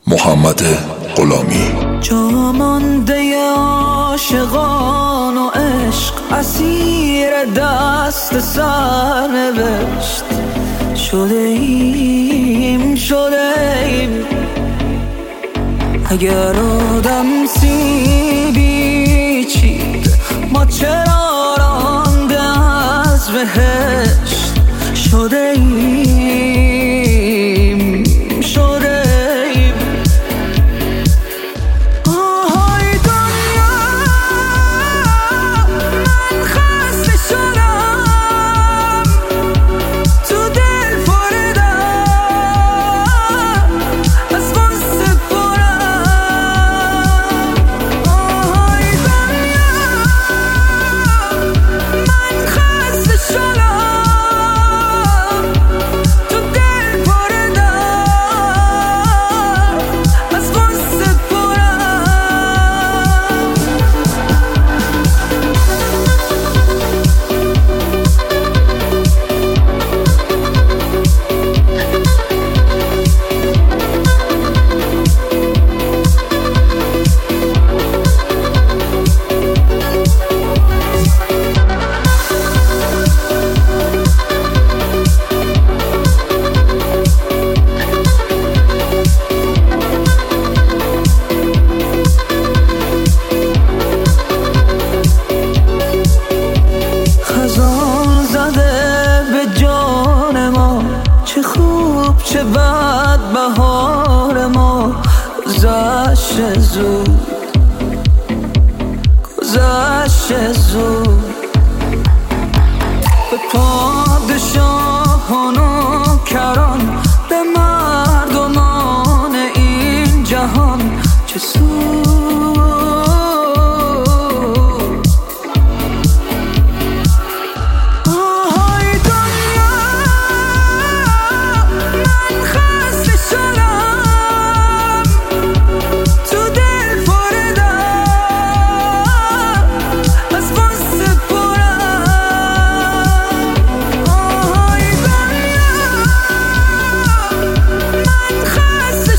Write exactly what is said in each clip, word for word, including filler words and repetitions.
محمد غلامی. جا مانده عاشقان و عشق اسیر دست سرنوشت شده ایم شده ایم. اگر آدم سیبی چید ما چرا رانده از بهشت شده ایم شده ایم. آهای دنیا من خسته شدم تو دل پردم از غصه پرم. آهای دنیا من خسته شدم تو دل پردم از غصه پرم. خزان زده به جان ما چه خوب چه بد بهار ما گذشت زود گذشت زود. به پادشاهان و کران به مردمان این جهان چه سود. آهای دنیا من خسته شدم تو دل پردم از غصه پرم. آهای دنیا من خسته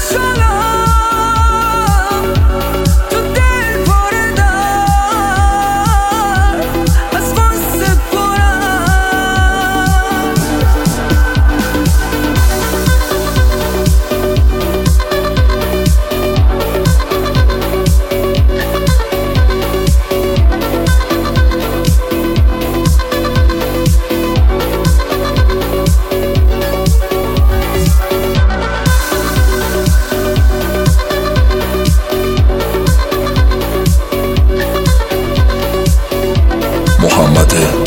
شدم تو دل پردم از غصه پرم. محمد